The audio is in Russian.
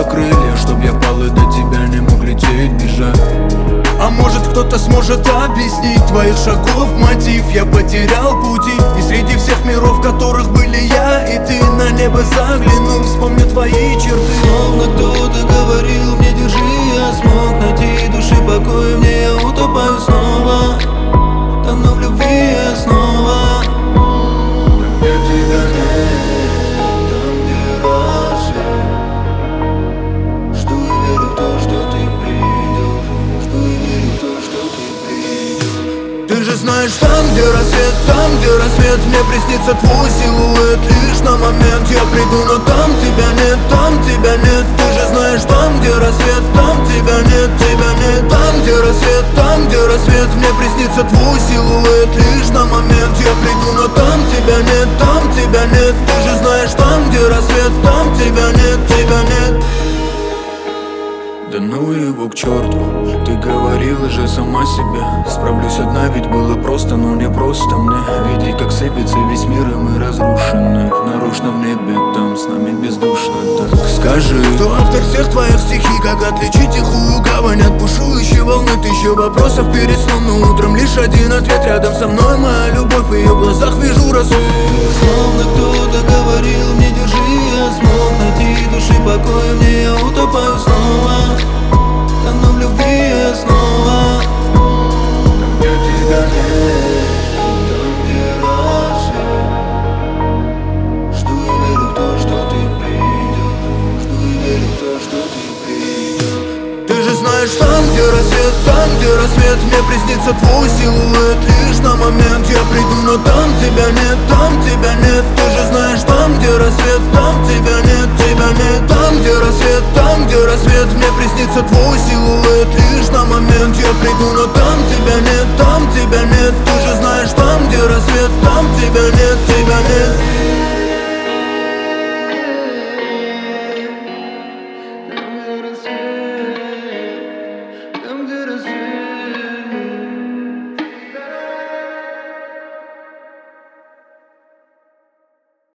крылья, чтоб я пал и до тебя не мог лететь, бежать. А может кто-то сможет объяснить твоих шагов мотив? Я потерял пути, и среди всех миров, в которых были я и ты, на небо заглянув, вспомню твои черты. Словно кто-то говорил мне: держи, я смог найти души покой. В ней я утопаю снова, тону в любви я снова. Там, где тебя нет, Там, где рассвет, жду и верю в то, что ты придешь. Жду и верю в то, что ты придешь. ты же знаешь, там, где рассвет, мне приснится твой силуэт. Лишь на момент я приду, но там тебя нет, там тебя нет. Ты же знаешь, там, где рассвет, там тебя нет, тебя нет. Там, где рассвет, мне приснится твой силуэт. Лишь на момент я приду, но там тебя нет, там тебя нет. Ты же знаешь, там, где рассвет, там тебя нет, тебя нет. Да ну его к черту, ты говорила же сама себе: справлюсь одна, ведь было просто, но не просто мне. Видеть, как сыпется весь мир, и мы разрушены. Нарочно в небе, там с нами бездушно. Так скажи, кто автор всех твоих стихий? Как отличить тихую гавань от бушующей волны? Тысяча вопросов перед сном, но утром лишь один ответ. Рядом со мной моя любовь, в ее глазах вижу рассвет. Словно кто-то говорил мне: держи, я смог найти души покой. В ней я утопаю снова, тону в любви я снова. Там, где тебя нет, Там, где рассвет, жду и верю в то, что ты придешь. Жду и верю в то, что ты придешь. ты же знаешь, там, где рассвет, мне приснится твой силуэт. Лишь на момент я приду, но там тебя нет, там тебя нет. Ты же знаешь, там, где рассвет, там тебя нет, тебя нет. Там, где рассвет, мне приснится твой силуэт. Лишь на момент я приду, но там тебя нет, там тебя нет. Ты же знаешь, там, где рассвет, там тебя нет, тебя нет.